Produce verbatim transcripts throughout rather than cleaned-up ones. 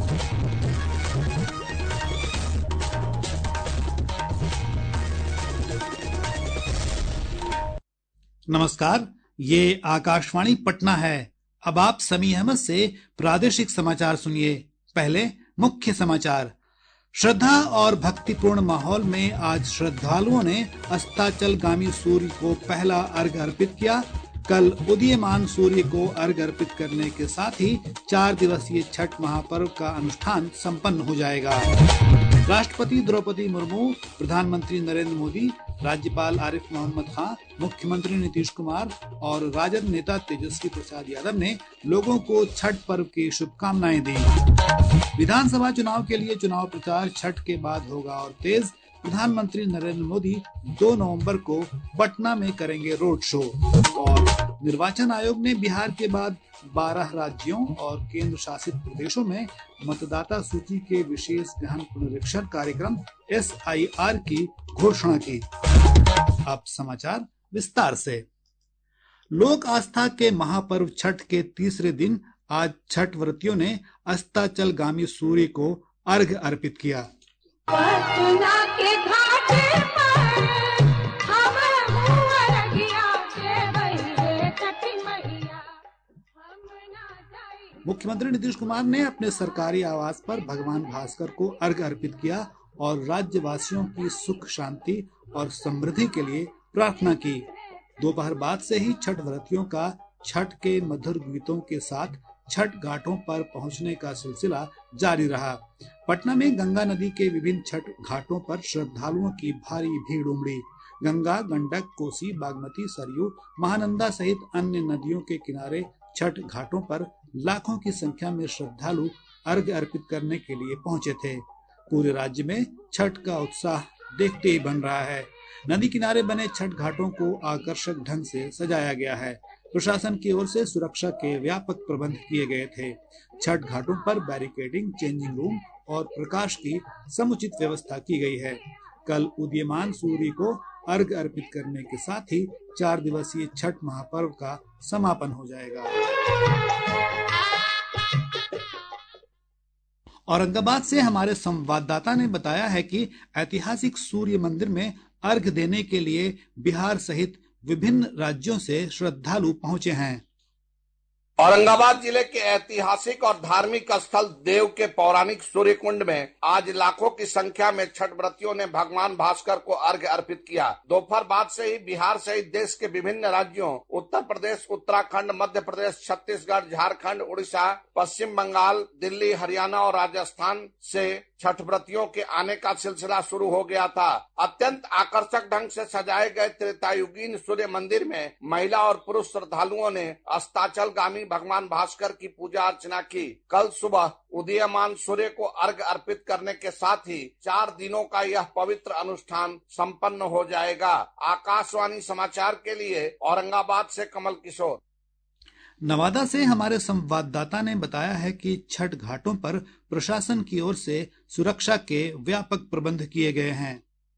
नमस्कार, ये आकाशवाणी पटना है। अब आप समी अहमद से प्रादेशिक समाचार सुनिए। पहले मुख्य समाचार। श्रद्धा और भक्तिपूर्ण माहौल में आज श्रद्धालुओं ने अस्ताचलगामी सूर्य को पहला अर्घ्य अर्पित किया। कल उदीयमान सूर्य को अर्घ्य अर्पित करने के साथ ही चार दिवसीय छठ महापर्व का अनुष्ठान संपन्न हो जाएगा। राष्ट्रपति द्रौपदी मुर्मू, प्रधानमंत्री नरेंद्र मोदी, राज्यपाल आरिफ मोहम्मद खान, मुख्यमंत्री नीतीश कुमार और राजद नेता तेजस्वी प्रसाद यादव ने लोगों को छठ पर्व की शुभकामनाएं दी। विधानसभा चुनाव के लिए चुनाव प्रचार छठ के बाद होगा और तेज। प्रधानमंत्री नरेंद्र मोदी दो नवंबर को पटना में करेंगे रोड शो। और निर्वाचन आयोग ने बिहार के बाद बारह राज्यों और केंद्र शासित प्रदेशों में मतदाता सूची के विशेष गहन पुनरीक्षण कार्यक्रम एस आई आर की घोषणा की। अब समाचार विस्तार से। लोक आस्था के महापर्व छठ के तीसरे दिन आज छठ व्रतियों ने अस्ताचलगामी सूर्य को अर्घ्य अर्पित किया। मुख्यमंत्री नीतीश कुमार ने अपने सरकारी आवास पर भगवान भास्कर को अर्घ्य अर्पित किया और राज्यवासियों की सुख शांति और समृद्धि के लिए प्रार्थना की। दोपहर बाद से ही छठ व्रतियों का छठ के मधुर गीतों के साथ छठ घाटों पर पहुंचने का सिलसिला जारी रहा। पटना में गंगा नदी के विभिन्न छठ घाटों पर श्रद्धालुओं की भारी भीड़ उमड़ी। गंगा, गंडक, कोसी, बागमती, सरयू, महानंदा सहित अन्य नदियों के किनारे छठ घाटों पर लाखों की संख्या में श्रद्धालु अर्घ्य अर्पित करने के लिए पहुंचे थे। पूरे राज्य में छठ का उत्साह देखते ही बन रहा है। नदी किनारे बने छठ घाटों को आकर्षक ढंग से सजाया गया है। प्रशासन की ओर से सुरक्षा के व्यापक प्रबंध किए गए थे। छठ घाटों पर बैरिकेडिंग, चेंजिंग रूम और प्रकाश की समुचित व्यवस्था की गई है। कल उदीयमान सूर्य को अर्घ्य अर्पित करने के साथ ही चार दिवसीय छठ महापर्व का समापन हो जाएगा। औरंगाबाद से हमारे संवाददाता ने बताया है कि ऐतिहासिक सूर्य मंदिर में अर्घ्य देने के लिए बिहार सहित विभिन्न राज्यों से श्रद्धालु पहुंचे हैं। औरंगाबाद जिले के ऐतिहासिक और धार्मिक स्थल देव के पौराणिक सूर्य कुंड में आज लाखों की संख्या में छठ व्रतियों ने भगवान भास्कर को अर्घ्य अर्पित किया। दोपहर बाद से ही बिहार सहित देश के विभिन्न राज्यों उत्तर प्रदेश, उत्तराखंड, मध्य प्रदेश, छत्तीसगढ़, झारखंड, उड़ीसा, पश्चिम बंगाल, दिल्ली, हरियाणा और राजस्थान से छठ व्रतियों के आने का सिलसिला शुरू हो गया था। अत्यंत आकर्षक ढंग से सजाए गए त्रेतायुगीन सूर्य मंदिर में महिला और पुरुष श्रद्धालुओं ने अस्ताचलगामी भगवान भास्कर की पूजा अर्चना की। कल सुबह उदीयमान सूर्य को अर्घ्य अर्पित करने के साथ ही चार दिनों का यह पवित्र अनुष्ठान संपन्न हो जाएगा। आकाशवाणी समाचार के लिए औरंगाबाद से कमल किशोर। नवादा से हमारे संवाददाता ने बताया है कि छठ घाटों पर प्रशासन की ओर से सुरक्षा के व्यापक प्रबंध किए गए हैं।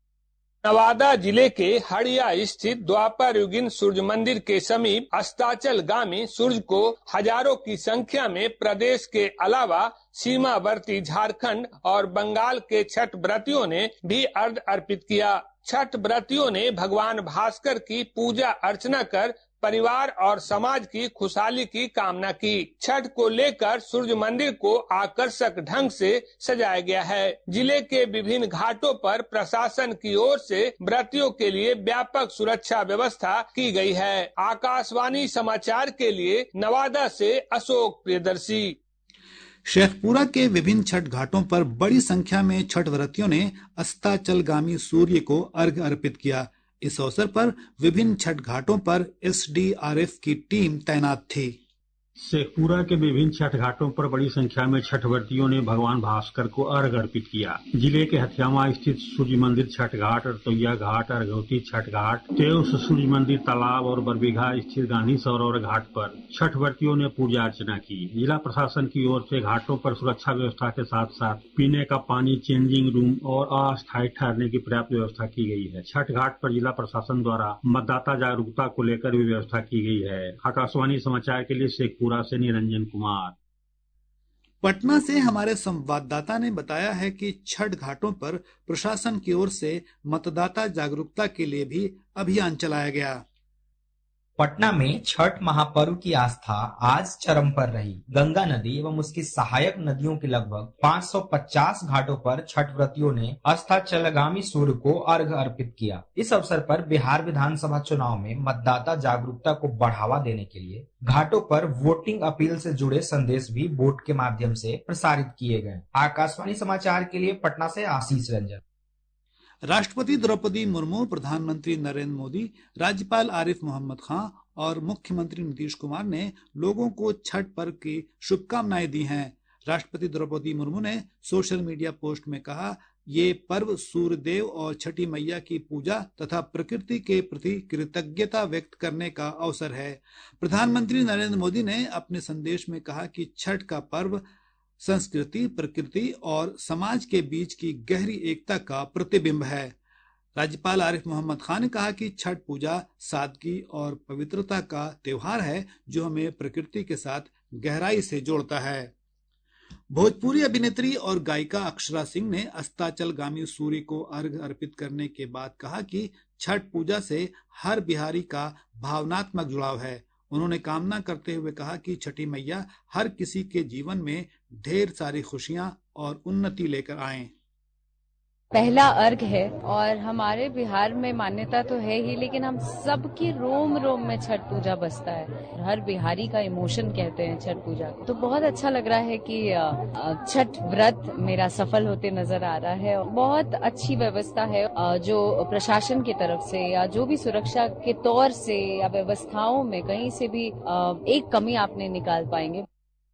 नवादा जिले के हड़िया स्थित द्वापर युगीन सूर्य मंदिर के समीप अस्ताचलगामी सूर्य को हजारों की संख्या में प्रदेश के अलावा सीमावर्ती झारखंड और बंगाल के छठ व्रतियों ने भी अर्घ्य अर्पित किया। छठ व्रतियों ने भगवान भास्कर की पूजा अर्चना कर परिवार और समाज की खुशहाली की कामना की। छठ को लेकर सूर्य मंदिर को आकर्षक ढंग से सजाया गया है। जिले के विभिन्न घाटों पर प्रशासन की ओर से व्रतियों के लिए व्यापक सुरक्षा व्यवस्था की गई है। आकाशवाणी समाचार के लिए नवादा से अशोक प्रियदर्शी। शेखपुरा के विभिन्न छठ घाटों पर बड़ी संख्या में छठ व्रतियों ने अस्ताचलगामी सूर्य को अर्घ्य अर्पित किया। इस अवसर पर विभिन्न छठ घाटों पर एस डी आर एफ की टीम तैनात थी। शेखपुरा के विभिन्न छठ घाटों पर बड़ी संख्या में छठ व्रतियों ने भगवान भास्कर को अर्घ्य अर्पित किया। जिले के हथियामा स्थित सूर्य मंदिर छठ घाट, अरतोया घाट, अर्घवती छठ घाट, तेउस सूर्य मंदिर तालाब और बरबीघा स्थित गांधी सरोवर घाट पर छठ व्रतियों ने पूजा अर्चना की। जिला प्रशासन की ओर से घाटों पर सुरक्षा व्यवस्था के साथ साथ पीने का पानी, चेंजिंग रूम और अस्थायी ठहरने की पर्याप्त व्यवस्था की गई है। छठ घाट पर जिला प्रशासन द्वारा मतदाता जागरूकता को लेकर भी व्यवस्था की गई है। आकाशवाणी समाचार के लिए शेखपुरा से निरंजन कुमार। पटना से हमारे संवाददाता ने बताया है कि छठ घाटों पर प्रशासन की ओर से मतदाता जागरूकता के लिए भी अभियान चलाया गया। पटना में छठ महापर्व की आस्था आज चरम पर रही। गंगा नदी एवं उसकी सहायक नदियों के लगभग पाँच सौ पचास घाटों पर छठ व्रतियों ने अस्ताचलगामी सूर्य को अर्घ्य अर्पित किया। इस अवसर पर बिहार विधानसभा चुनाव में मतदाता जागरूकता को बढ़ावा देने के लिए घाटों पर वोटिंग अपील से जुड़े संदेश भी बोर्ड के माध्यम से प्रसारित किए गए। आकाशवाणी समाचार के लिए पटना से आशीष रंजन। राष्ट्रपति द्रौपदी मुर्मू, प्रधानमंत्री नरेंद्र मोदी, राज्यपाल आरिफ मोहम्मद खान और मुख्यमंत्री नीतीश कुमार ने लोगों को छठ पर्व की शुभकामनाएं दी हैं। राष्ट्रपति द्रौपदी मुर्मू ने सोशल मीडिया पोस्ट में कहा, ये पर्व सूर्य देव और छठी मैया की पूजा तथा प्रकृति के प्रति कृतज्ञता व्यक्त करने का अवसर है। प्रधानमंत्री नरेंद्र मोदी ने अपने संदेश में कहा कि छठ का पर्व संस्कृति, प्रकृति और समाज के बीच की गहरी एकता का प्रतिबिंब है। राज्यपाल आरिफ मोहम्मद खान ने कहा कि छठ पूजा सादगी और पवित्रता का त्योहार है जो हमें प्रकृति के साथ गहराई से जोड़ता है। भोजपुरी अभिनेत्री और गायिका अक्षरा सिंह ने अस्ताचलगामी सूर्य को अर्घ्य अर्पित करने के बाद कहा कि छठ पूजा से हर बिहारी का भावनात्मक जुड़ाव है। उन्होंने कामना करते हुए कहा कि छठी मैया हर किसी के जीवन में ढेर सारी खुशियां और उन्नति लेकर आएं। पहला अर्घ है और हमारे बिहार में मान्यता तो है ही, लेकिन हम सबकी रोम रोम में छठ पूजा बसता है। हर बिहारी का इमोशन कहते हैं छठ पूजा को। तो बहुत अच्छा लग रहा है कि छठ व्रत मेरा सफल होते नजर आ रहा है। बहुत अच्छी व्यवस्था है जो प्रशासन की तरफ से या जो भी सुरक्षा के तौर से या व्यवस्थाओं में कहीं से भी एक कमी आप नहीं निकाल पाएंगे।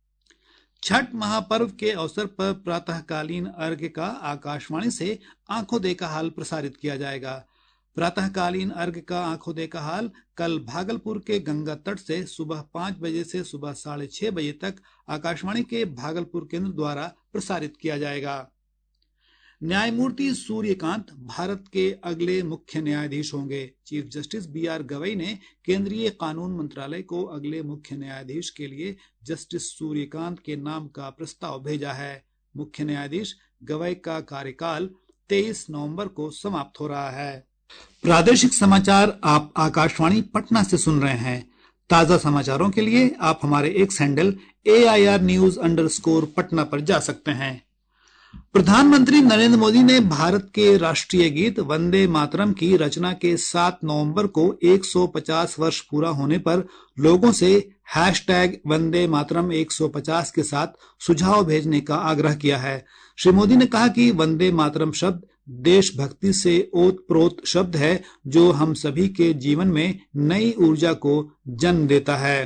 छठ महापर्व के अवसर पर प्रातःकालीन अर्घ्य का आकाशवाणी से आंखों देखा हाल प्रसारित किया जाएगा। प्रातःकालीन अर्घ्य का आंखों देखा हाल कल भागलपुर के गंगा तट से सुबह पाँच बजे से सुबह साढ़े छह बजे तक आकाशवाणी के भागलपुर केंद्र द्वारा प्रसारित किया जाएगा। न्यायमूर्ति सूर्यकांत भारत के अगले मुख्य न्यायाधीश होंगे। Chief justice B R Gavai ने केंद्रीय कानून मंत्रालय को अगले मुख्य न्यायाधीश के लिए जस्टिस सूर्यकांत के नाम का प्रस्ताव भेजा है। मुख्य न्यायाधीश गवई का कार्यकाल तेईस नवंबर को समाप्त हो रहा है। प्रादेशिक समाचार आप आकाशवाणी पटना से सुन रहे हैं। ताजा समाचारों के लिए आप हमारे X handle A I R news underscore Patna पर जा सकते हैं। प्रधानमंत्री नरेंद्र मोदी ने भारत के राष्ट्रीय गीत वंदे मातरम की रचना के सात नवंबर को एक सौ पचास वर्ष पूरा होने पर लोगों से हैशटैग वंदे मातरम एक सौ पचास के साथ सुझाव भेजने का आग्रह किया है। श्री मोदी ने कहा कि वंदे मातरम शब्द देशभक्ति से ओतप्रोत शब्द है जो हम सभी के जीवन में नई ऊर्जा को जन्म देता है।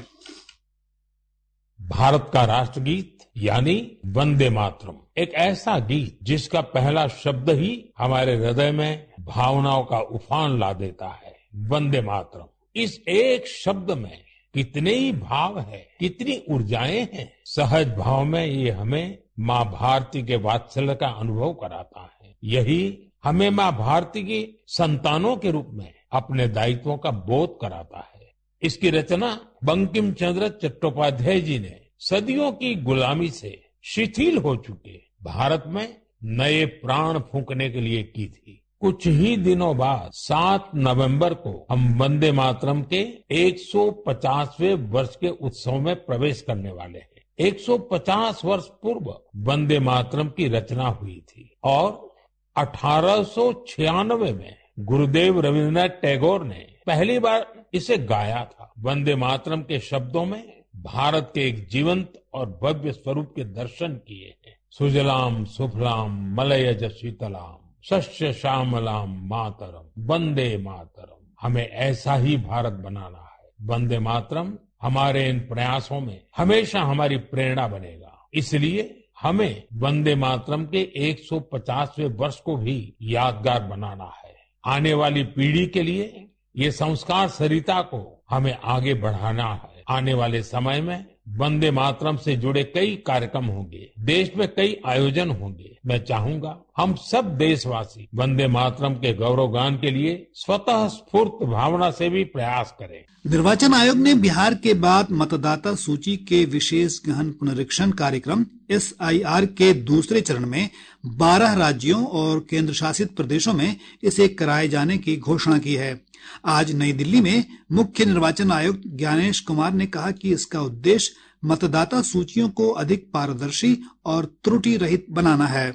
भारत का राष्ट्रगीत यानी वंदे मातरम एक ऐसा गीत जिसका पहला शब्द ही हमारे हृदय में भावनाओं का उफान ला देता है। वंदे मातरम इस एक शब्द में कितने ही भाव है, कितनी ऊर्जाएं हैं। सहज भाव में ये हमें माँ भारती के वात्सल्य का अनुभव कराता है। यही हमें माँ भारती की संतानों के रूप में अपने दायित्वों का बोध कराता है। इसकी रचना बंकिम चंद्र चट्टोपाध्याय जी ने सदियों की गुलामी से शिथिल हो चुके भारत में नए प्राण फूंकने के लिए की थी। कुछ ही दिनों बाद सात नवंबर को हम वंदे मातरम के एक सौ पचासवें वर्ष के उत्सव में प्रवेश करने वाले हैं। एक सौ पचास वर्ष पूर्व वंदे मातरम की रचना हुई थी और अठारह सौ छियानवे में गुरुदेव रविन्द्रनाथ टैगोर ने पहली बार इसे गाया था। वंदे मातरम के शब्दों में भारत के एक जीवंत और भव्य स्वरूप के दर्शन किए हैं। सुजलाम सुफलाम मलयज शीतलाम शस्य श्यामलाम मातरम वंदे मातरम। हमें ऐसा ही भारत बनाना है। वंदे मातरम हमारे इन प्रयासों में हमेशा हमारी प्रेरणा बनेगा। इसलिए हमें वंदे मातरम के एक सौ पचासवें वर्ष को भी यादगार बनाना है। आने वाली पीढ़ी के लिए ये संस्कार सरिता को हमें आगे बढ़ाना है। आने वाले समय में वंदे मातरम से जुड़े कई कार्यक्रम होंगे, देश में कई आयोजन होंगे। मैं चाहूंगा हम सब देशवासी वंदे मातरम के गौरवगान के लिए स्वतः स्फूर्त भावना से भी प्रयास करें। निर्वाचन आयोग ने बिहार के बाद मतदाता सूची के विशेष गहन पुनरीक्षण कार्यक्रम एस आई आर के दूसरे चरण में बारह राज्यों और केंद्र शासित प्रदेशों में इसे कराए जाने की घोषणा की है। आज नई दिल्ली में मुख्य निर्वाचन आयुक्त ज्ञानेश कुमार ने कहा कि इसका उद्देश्य मतदाता सूचियों को अधिक पारदर्शी और त्रुटि रहित बनाना है।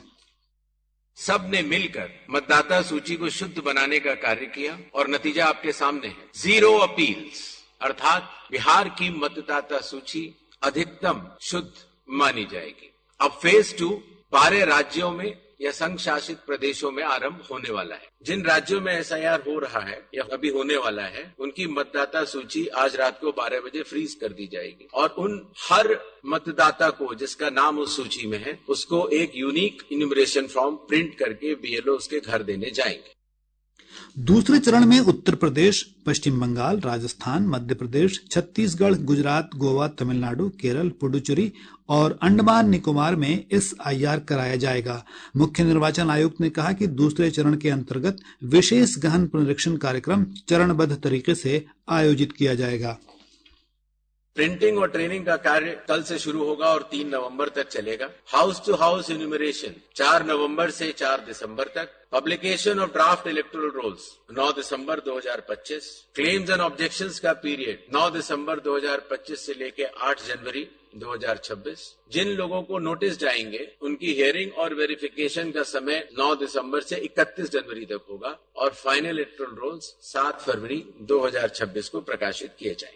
सबने मिलकर मतदाता सूची को शुद्ध बनाने का कार्य किया और नतीजा आपके सामने है। जीरो अपील्स, अर्थात बिहार की मतदाता सूची अधिकतम शुद्ध मानी जाएगी। अब फेज टू बारह राज्यों में या संघ शासित प्रदेशों में आरंभ होने वाला है। जिन राज्यों में एस आई आर हो रहा है या अभी होने वाला है, उनकी मतदाता सूची आज रात को बारह बजे फ्रीज कर दी जाएगी और उन हर मतदाता को जिसका नाम उस सूची में है, उसको एक यूनिक इन्यूमरेशन फॉर्म प्रिंट करके बी एल ओ उसके घर देने जाएंगे। दूसरे चरण में उत्तर प्रदेश, पश्चिम बंगाल, राजस्थान, मध्य प्रदेश, छत्तीसगढ़, गुजरात, गोवा, तमिलनाडु, केरल, पुडुचेरी और अंडमान निकोबार में एस आई आर कराया जाएगा। मुख्य निर्वाचन आयुक्त ने कहा कि दूसरे चरण के अंतर्गत विशेष गहन पुनरीक्षण कार्यक्रम चरणबद्ध तरीके से आयोजित किया जाएगा। प्रिंटिंग और ट्रेनिंग का कार्य कल से शुरू होगा और तीन नवंबर तक चलेगा। हाउस टू हाउस इन्यूमरेशन चार नवंबर से चार दिसंबर तक। Publication of draft electoral rolls नौ दिसंबर दो हज़ार पच्चीस। क्लेम्स एंड ऑब्जेक्शंस का पीरियड नौ दिसंबर दो हज़ार पच्चीस से लेके आठ जनवरी दो हज़ार छब्बीस। जिन लोगों को नोटिस जाएंगे उनकी हियरिंग और वेरिफिकेशन का समय नौ दिसंबर से इकतीस जनवरी तक होगा और फाइनल इलेक्टोरल रोल्स सात फरवरी दो हज़ार छब्बीस को प्रकाशित किए जाएंगे।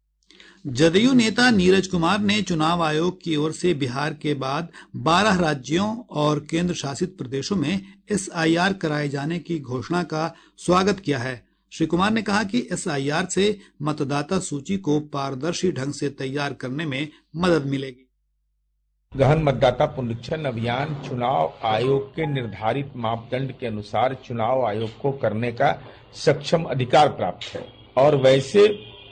जदयू नेता नीरज कुमार ने चुनाव आयोग की ओर से बिहार के बाद बारह राज्यों और केंद्र शासित प्रदेशों में एस आई आर कराए जाने की घोषणा का स्वागत किया है। श्री कुमार ने कहा कि एस आई आर से मतदाता सूची को पारदर्शी ढंग से तैयार करने में मदद मिलेगी। गहन मतदाता पुनरीक्षण अभियान चुनाव आयोग के निर्धारित मापदंड के अनुसार चुनाव आयोग को करने का सक्षम अधिकार प्राप्त है और वैसे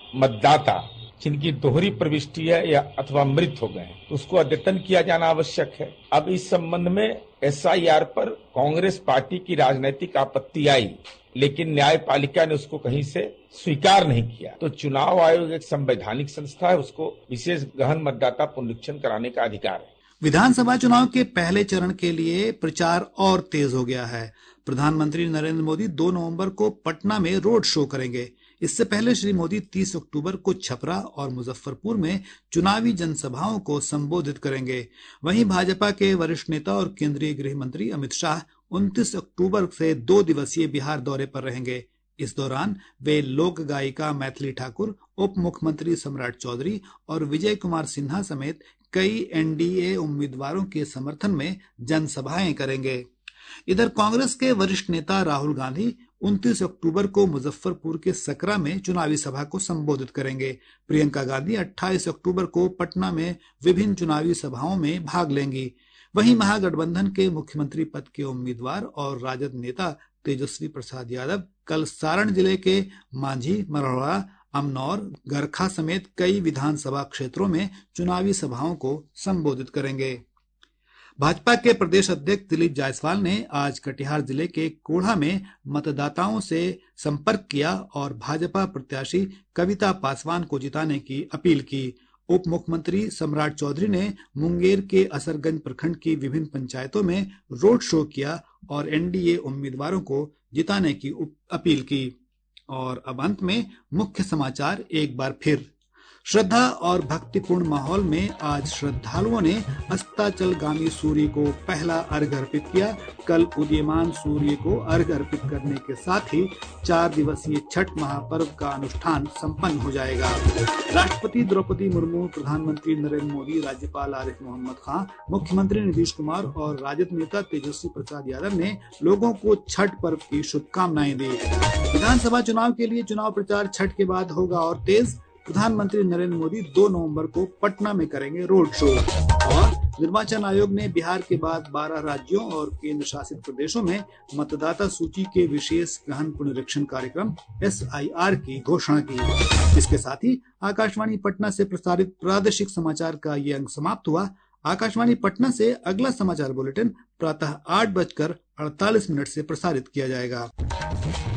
मतदाता जिनकी दोहरी प्रविष्टि है या अथवा मृत हो गए हैं उसको अद्यतन किया जाना आवश्यक है। अब इस संबंध में एस आई आर पर कांग्रेस पार्टी की राजनीतिक आपत्ति आई, लेकिन न्यायपालिका ने उसको कहीं से स्वीकार नहीं किया। तो चुनाव आयोग एक संवैधानिक संस्था है, उसको विशेष गहन मतदाता पुनरीक्षण कराने का अधिकार है। विधानसभा चुनाव के पहले चरण के लिए प्रचार और तेज हो गया है। प्रधानमंत्री नरेंद्र मोदी दो नवंबर को पटना में रोड शो करेंगे। इससे पहले श्री मोदी तीस अक्टूबर को छपरा और मुजफ्फरपुर में चुनावी जनसभाओं को संबोधित करेंगे। वहीं भाजपा के वरिष्ठ नेता और केंद्रीय गृह मंत्री अमित शाह उनतीस अक्टूबर से दो दिवसीय बिहार दौरे पर रहेंगे। इस दौरान वे लोक गायिका मैथिली ठाकुर, उप मुख्यमंत्री सम्राट चौधरी और विजय कुमार सिन्हा समेत कई एन डी ए उम्मीदवारों के समर्थन में जनसभाएं करेंगे। इधर कांग्रेस के वरिष्ठ नेता राहुल गांधी उनतीस अक्टूबर को मुजफ्फरपुर के सकरा में चुनावी सभा को संबोधित करेंगे। प्रियंका गांधी अट्ठाईस अक्टूबर को पटना में विभिन्न चुनावी सभाओं में भाग लेंगी। वहीं महागठबंधन के मुख्यमंत्री पद के उम्मीदवार और राजद नेता तेजस्वी प्रसाद यादव कल सारण जिले के मांझी, मरौड़ा, अमनौर, गरखा समेत कई विधानसभा क्षेत्रों में चुनावी सभाओं को संबोधित करेंगे। भाजपा के प्रदेश अध्यक्ष दिलीप जायसवाल ने आज कटिहार जिले के कोढ़ा में मतदाताओं से संपर्क किया और भाजपा प्रत्याशी कविता पासवान को जिताने की अपील की। उप मुख्यमंत्री सम्राट चौधरी ने मुंगेर के असरगंज प्रखंड की विभिन्न पंचायतों में रोड शो किया और एन डी ए उम्मीदवारों को जिताने की अपील की। और अब अंत में मुख्य समाचार एक बार फिर। श्रद्धा और भक्तिपूर्ण माहौल में आज श्रद्धालुओं ने अस्ताचलगामी सूर्य को पहला अर्घ्य अर्पित किया। कल उदीयमान सूर्य को अर्घ्य अर्पित करने के साथ ही चार दिवसीय छठ महापर्व का अनुष्ठान संपन्न हो जाएगा। राष्ट्रपति द्रौपदी मुर्मू, प्रधानमंत्री नरेंद्र मोदी, राज्यपाल आरिफ मोहम्मद खान, मुख्यमंत्री नीतीश कुमार और राजद नेता तेजस्वी प्रसाद यादव ने लोगों को छठ पर्व की शुभकामनाएं दी। विधानसभा चुनाव के लिए चुनाव प्रचार छठ के बाद होगा और तेज। प्रधानमंत्री नरेंद्र मोदी दो नवंबर को पटना में करेंगे रोड शो और निर्वाचन आयोग ने बिहार के बाद बारह राज्यों और केंद्र शासित प्रदेशों में मतदाता सूची के विशेष गहन पुनरीक्षण कार्यक्रम एस आई आर की घोषणा की। इसके साथ ही आकाशवाणी पटना से प्रसारित प्रादेशिक समाचार का ये अंक समाप्त हुआ। आकाशवाणी पटना से अगला समाचार बुलेटिन प्रातः आठ बजकर अड़तालीस मिनट से प्रसारित किया जाएगा।